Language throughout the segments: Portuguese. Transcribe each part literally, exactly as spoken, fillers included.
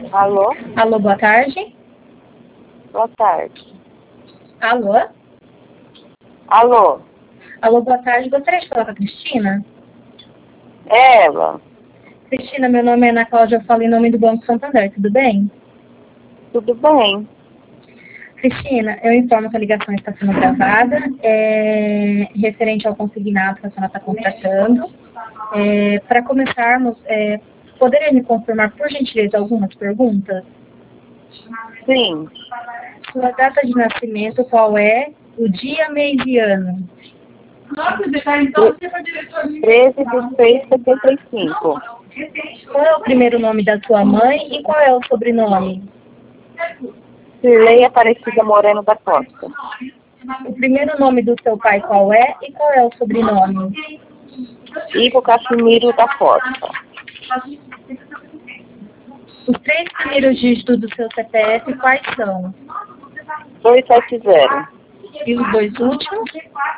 Alô? Alô, boa tarde. Boa tarde. Alô? Alô? Alô, boa tarde. Gostaria de falar com a Cristina? É ela. Cristina, meu nome é Ana Cláudia, eu falo em nome do Banco Santander, tudo bem? Tudo bem? Cristina, eu informo que a ligação está sendo gravada, é, referente ao consignado que a senhora está contratando. É, para começarmos, é, poderia me confirmar, por gentileza, algumas perguntas? Sim. Sua data de nascimento, qual é? O dia, mês e ano? treze de seis de setenta e cinco. Qual é o primeiro nome da sua mãe e qual é o sobrenome? Cirlei Aparecida Moreno da Costa. O primeiro nome do seu pai qual é e qual é o sobrenome? Ivo Casimiro da Costa. Os três primeiros dígitos do seu C P F quais são? duzentos e setenta. E os dois últimos?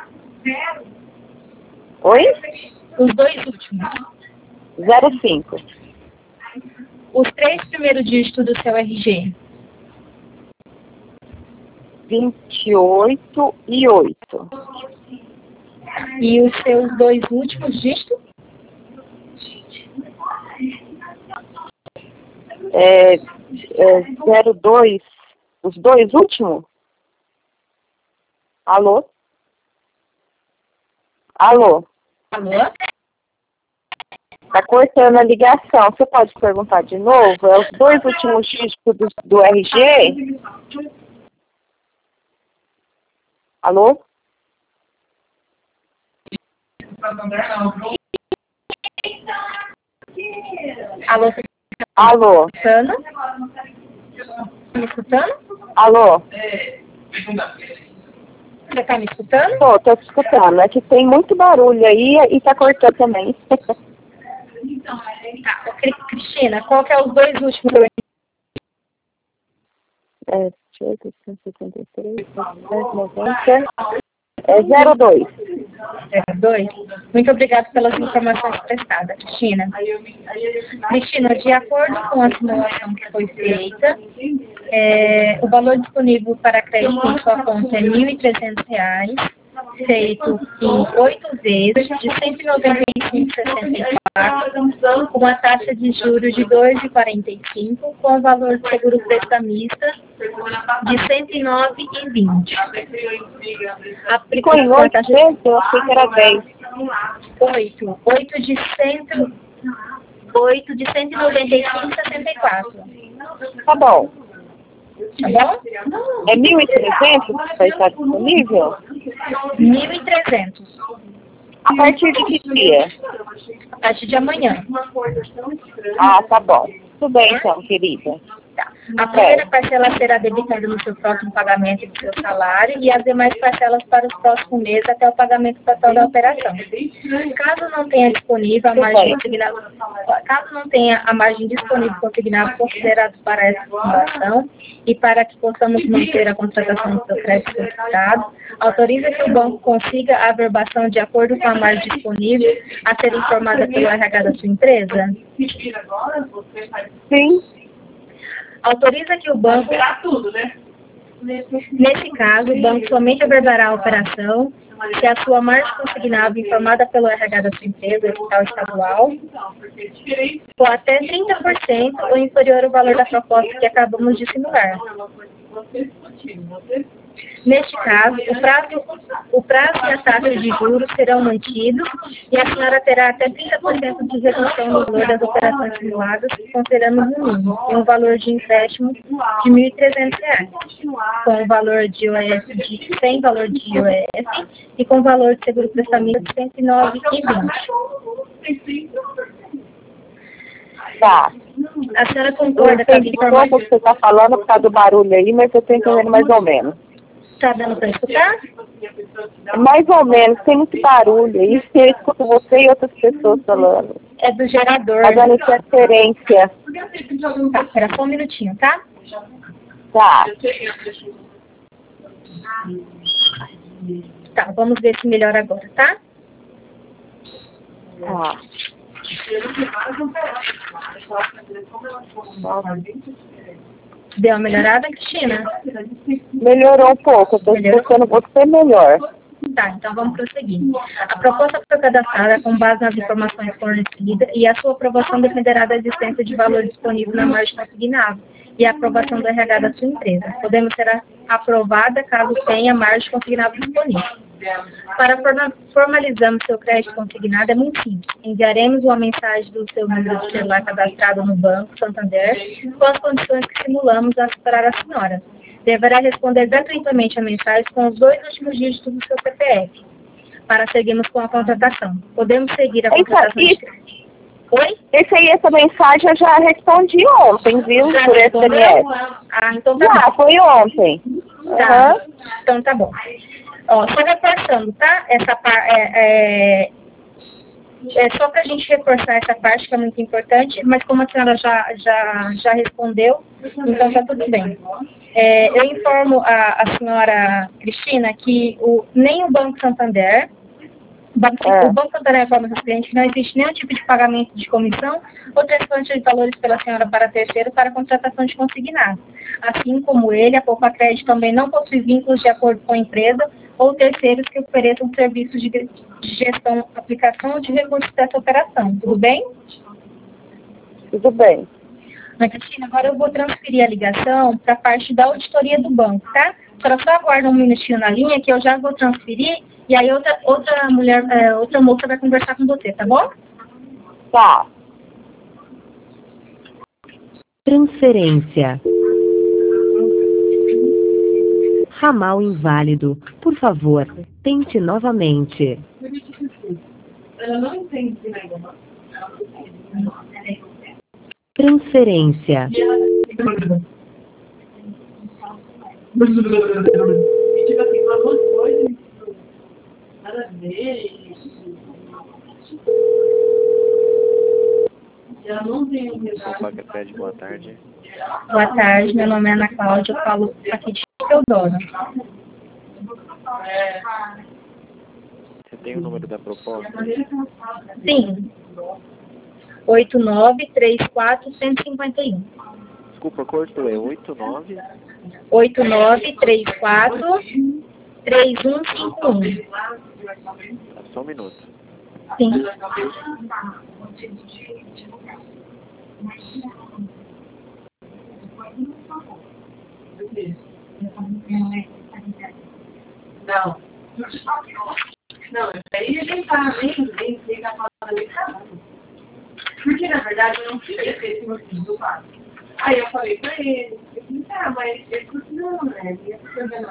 Oi? Os dois últimos. zero cinco. Os três primeiros dígitos do seu R G? vinte e oito e oito. E os seus dois últimos dígitos? É, é zero dois. Os dois últimos? Alô? Alô? Alô? Tá cortando a ligação. Você pode perguntar de novo? É os dois últimos dígitos do, do R G? Alô? Alô? Alô? Escutando? Me escutando? Alô? Você está me escutando? Tô, tô te escutando. É que tem muito barulho aí e tá cortando também. Tá. Ô, Cri- Cristina, qual que é os dois últimos? É, oitocentos e setenta e três, setecentos e noventa. É zero dois. É, dois. Muito obrigada pelas informações prestadas, Cristina. Cristina, de acordo com a simulação que foi feita, é, o valor disponível para crédito em sua conta é mil e trezentos reais, feito em oito vezes de cento e noventa e cinco vírgula sessenta e quatro, com a taxa de juros de dois vírgula quarenta e cinco, com o valor de seguro prestamista de cento e nove vírgula vinte. Ficou em oito vezes? Eu achei que era dez. oito. oito de cento, oito de cento e noventa e cinco vírgula sessenta e quatro. Tá bom. Tá bom? É mil e trezentos que vai estar disponível? mil e trezentos. A partir de que dia? A partir de amanhã. Ah, tá bom. Tudo bem então, querida. Tá. A primeira parcela será debitada no seu próximo pagamento do seu salário e as demais parcelas para os próximos meses até o pagamento total da operação. Caso não tenha disponível a margem consignada, caso não tenha a margem disponível consignada considerada para essa fundação e para que possamos manter a contratação do seu crédito solicitado, autoriza que o banco consiga a averbação de acordo com a margem disponível a ser informada pelo R H da sua empresa? Sim. Autoriza que o banco... Nesse caso, o banco somente averbará a operação se a sua margem consignada informada pelo R H da sua empresa, hospital estadual, for até trinta por cento ou inferior ao valor da proposta que acabamos de simular. Neste caso, o prazo, o prazo e a taxa de juros serão mantidos e a senhora terá até trinta por cento de redução no valor das operações simuladas, considerando no mínimo, e um valor de empréstimo de mil e trezentos reais, com o valor de I O F de sem valor de I O F e com valor de seguro prestamento de cento e nove vírgula vinte. Tá. A senhora Eu concorda com as entendi como informações? você está falando por causa do barulho aí, mas eu estou entendendo mais ou menos. Está dando para escutar? Mais ou menos, tem muito barulho aí. Eu escuto você e outras pessoas falando. É do gerador. Tá dando interferência. Tá, espera só um minutinho, tá? Tá. Tá, vamos ver se melhora agora, tá? Tá. Deu uma melhorada, Cristina? Melhorou um pouco, eu estou escutando você melhor. Tá, então vamos prosseguir. A proposta foi cadastrada com base nas informações fornecidas e a sua aprovação dependerá da existência de valor disponível na margem consignada e a aprovação do R H da sua empresa, podendo ser aprovada caso tenha margem consignada disponível. Para formalizarmos seu crédito consignado é muito simples. Enviaremos uma mensagem do seu número de celular cadastrado no Banco Santander com as condições que simulamos a para a senhora. Deverá responder gratuitamente a mensagem com os dois últimos dígitos do seu C P F, para seguirmos com a contratação. Podemos seguir a contratação de crédito. Oi? Esse aí, essa mensagem eu já respondi ontem, viu? Já por S M S. Ah, então tá Já, bom. foi ontem. Tá. Uhum. Então tá bom. Ó, só reforçando, tá? Essa parte é, é, é só para a gente reforçar essa parte que é muito importante, mas como a senhora já, já, já respondeu, então tá tudo bem. É, eu informo a, a senhora Cristina que o, nem o Banco Santander, o Banco, É. o Banco Santander informa aos clientes que não existe nenhum tipo de pagamento de comissão ou transferência de valores pela senhora para terceiro para contratação de consignado. Assim como ele, a Poupa Crédito também não possui vínculos de acordo com a empresa ou terceiros que ofereçam serviços de, de gestão, aplicação ou de recursos dessa operação. Tudo bem? Tudo bem. Mas, Cristina, agora eu vou transferir a ligação para a parte da auditoria do banco, tá? A senhora só aguarda um minutinho na linha que eu já vou transferir e aí outra, outra mulher, é, outra moça vai conversar com você, tá bom? Tá. Transferência. Ramal inválido. Por favor, tente novamente. Ela não entende ainda. Transferência. E ela... E tipo assim, falou coisas, nada a ver. E ela não tem um Poupa Crédito, boa tarde. Boa tarde, meu nome é Ana Cláudia, eu falo aqui de Teodoro. Você tem o número da proposta? Sim. oito nove três quatro um cinco um. Desculpa, cortou. É oito nove? oito nove três quatro três um cinco um. Só um minuto. Sim. Não. Não, aí ele tá nem nem nem tá falando de casa. Porque na verdade eu não queria ter esse motivo do lado. Aí eu falei pra ele, eu falei, ah, mas ele falou assim, não, né? Ia ficar vendo.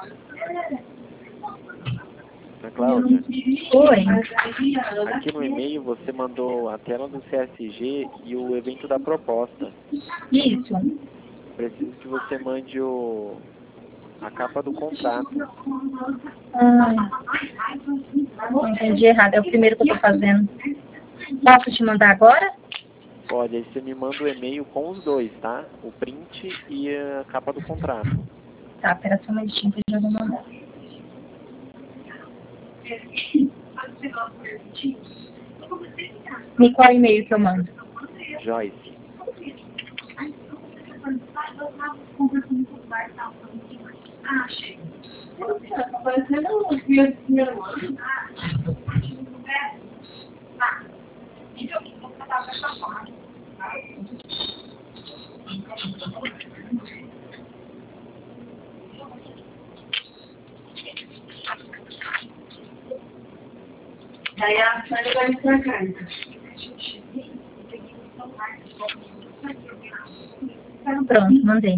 Ana Cláudia, Oi. aqui no e-mail você mandou a tela do C S G e o evento da proposta. Isso. Preciso que você mande o... a capa do contrato. Ah, entendi errado. É o primeiro que eu tô fazendo. Posso te mandar agora? Pode, aí você me manda o e-mail com os dois, tá? O print e a capa do contrato. Tá, pera só um minutinho que eu já vou mandar. Me qual e-mail que eu mando? Joyce. Ah, achei. Tá parecendo um filho de primeiro ano. Daí a senhora vai me trocar. Pronto, mandei.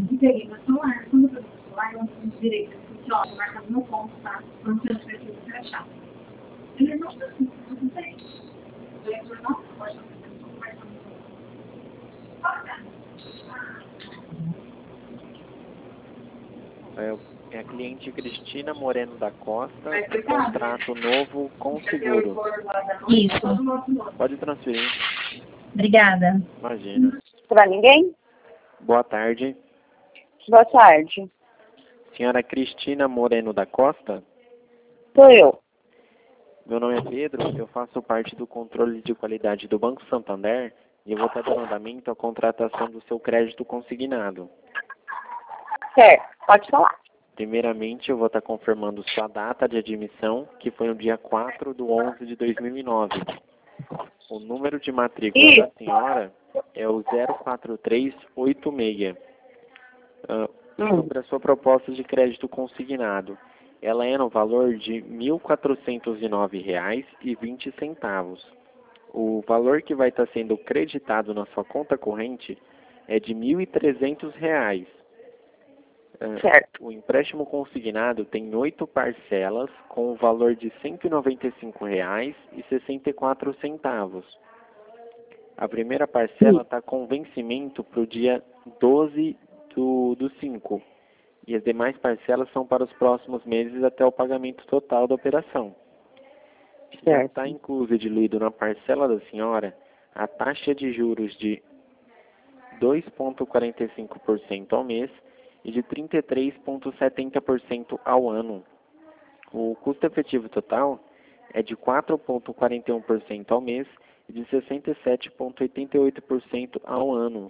É, é a cliente Cristina Moreno da Costa, contrato novo com seguro. Isso. Pode transferir. Obrigada. Imagina. Pra ninguém? Boa tarde. Boa tarde. Senhora Cristina Moreno da Costa? Sou eu. Meu nome é Pedro, eu faço parte do controle de qualidade do Banco Santander e eu vou estar dando andamento à contratação do seu crédito consignado. Certo, pode falar. Primeiramente, eu vou estar confirmando sua data de admissão, que foi no dia quatro de onze de dois mil e nove. O número de matrícula Isso. da senhora é o zero quatro três oito seis. Uh, Hum. sobre a sua proposta de crédito consignado, ela é no valor de mil quatrocentos e nove reais e vinte centavos. O valor que vai estar sendo creditado na sua conta corrente é de mil e trezentos reais. Uh, Certo. o empréstimo consignado tem oito parcelas com o valor de cento e noventa e cinco reais e sessenta e quatro centavos. A primeira parcela está com vencimento para o dia doze do, do cinco. E as demais parcelas são para os próximos meses até o pagamento total da operação. Já está incluso e diluído na parcela da senhora a taxa de juros de dois vírgula quarenta e cinco por cento ao mês e de trinta e três vírgula setenta por cento ao ano. O custo efetivo total é de quatro vírgula quarenta e um por cento ao mês e de sessenta e sete vírgula oitenta e oito por cento ao ano.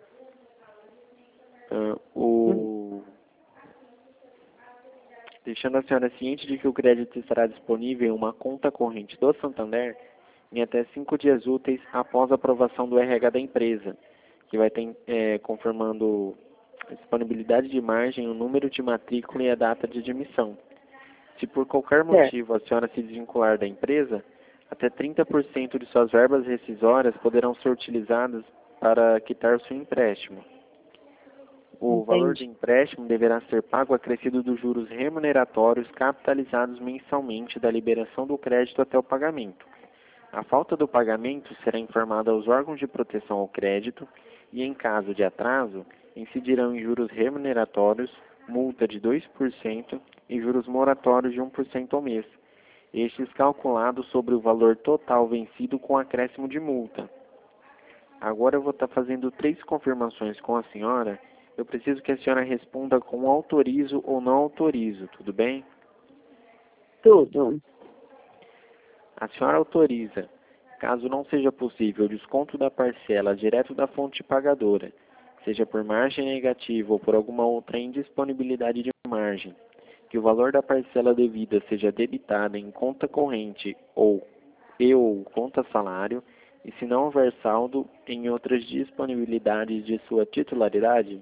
Uh, o... Deixando a senhora ciente de que o crédito estará disponível em uma conta corrente do Santander em até cinco dias úteis após a aprovação do R H da empresa, que vai ter é, confirmando a disponibilidade de margem, o número de matrícula e a data de admissão. Se por qualquer motivo a senhora se desvincular da empresa, até trinta por cento de suas verbas rescisórias poderão ser utilizadas para quitar o seu empréstimo. O Entendi. valor do empréstimo deverá ser pago acrescido dos juros remuneratórios capitalizados mensalmente da liberação do crédito até o pagamento. A falta do pagamento será informada aos órgãos de proteção ao crédito e, em caso de atraso, incidirão em juros remuneratórios, multa de dois por cento e juros moratórios de um por cento ao mês, estes calculados sobre o valor total vencido com acréscimo de multa. Agora eu vou estar fazendo três confirmações com a senhora. Eu preciso que a senhora responda com autorizo ou não autorizo, tudo bem? Tudo. A senhora autoriza, caso não seja possível o desconto da parcela direto da fonte pagadora, seja por margem negativa ou por alguma outra indisponibilidade de margem, que o valor da parcela devida seja debitada em conta corrente ou e ou conta salário, e se não houver saldo em outras disponibilidades de sua titularidade?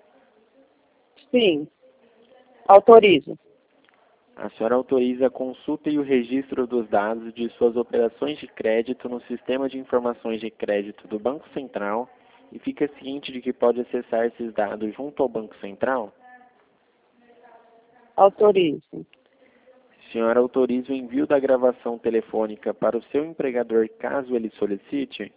Sim. Autorizo. A senhora autoriza a consulta e o registro dos dados de suas operações de crédito no Sistema de Informações de Crédito do Banco Central e fica ciente de que pode acessar esses dados junto ao Banco Central? Autorizo. A senhora autoriza o envio da gravação telefônica para o seu empregador caso ele solicite?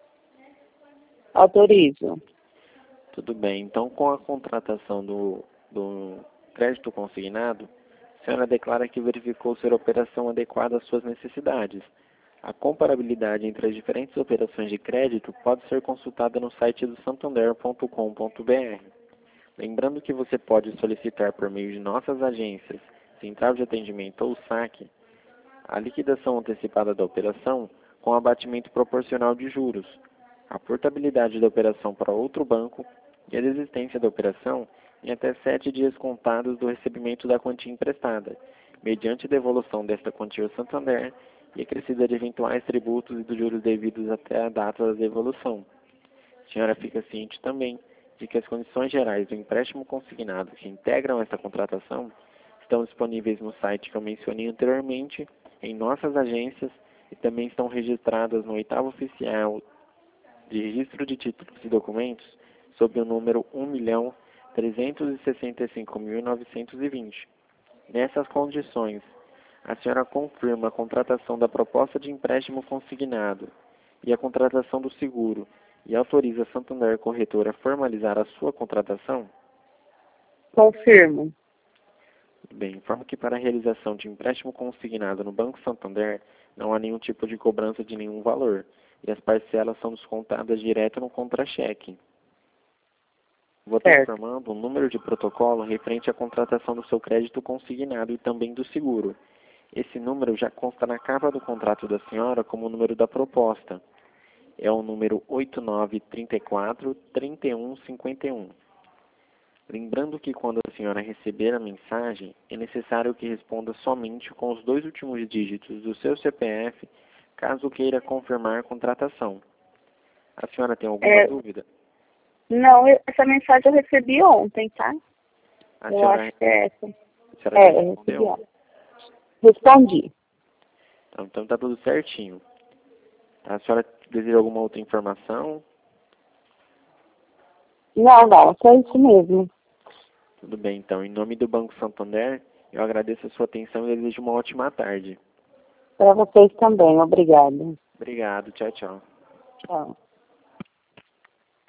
Autorizo. Tudo bem. Então, com a contratação do, do crédito consignado, a senhora declara que verificou ser a operação adequada às suas necessidades. A comparabilidade entre as diferentes operações de crédito pode ser consultada no site do santander ponto com ponto br. Lembrando que você pode solicitar por meio de nossas agências, Central de Atendimento ou saque, a liquidação antecipada da operação com abatimento proporcional de juros, a portabilidade da operação para outro banco e a desistência da operação em até sete dias contados do recebimento da quantia emprestada, mediante devolução desta quantia ao Santander e acrescida de eventuais tributos e dos juros devidos até a data da devolução. A senhora fica ciente também de que as condições gerais do empréstimo consignado que integram esta contratação estão disponíveis no site que eu mencionei anteriormente, em nossas agências e também estão registradas no oitavo oficial de registro de títulos e documentos sob o número um milhão trezentos e sessenta e cinco mil novecentos e vinte. Nessas condições, a senhora confirma a contratação da proposta de empréstimo consignado e a contratação do seguro e autoriza a Santander Corretora a formalizar a sua contratação? Confirmo. Bem, informo que para a realização de empréstimo consignado no Banco Santander não há nenhum tipo de cobrança de nenhum valor e as parcelas são descontadas direto no contra-cheque. Vou estar informando um número de protocolo referente à contratação do seu crédito consignado e também do seguro. Esse número já consta na capa do contrato da senhora como o número da proposta. É o número oito nove três quatro, três um cinco um. Lembrando que quando a senhora receber a mensagem, é necessário que responda somente com os dois últimos dígitos do seu C P F, caso queira confirmar a contratação. A senhora tem alguma É, dúvida? Não, eu- essa mensagem eu recebi ontem, tá? A Eu senhora, acho que é essa. a senhora É, já eu recebi respondeu? ontem. Respondi. Então, então tá tudo certinho. A senhora deseja alguma outra informação? Não, não, só isso mesmo. Tudo bem, então. Em nome do Banco Santander, eu agradeço a sua atenção e desejo uma ótima tarde. Para vocês também, obrigada. Obrigado. Tchau, tchau. Tchau.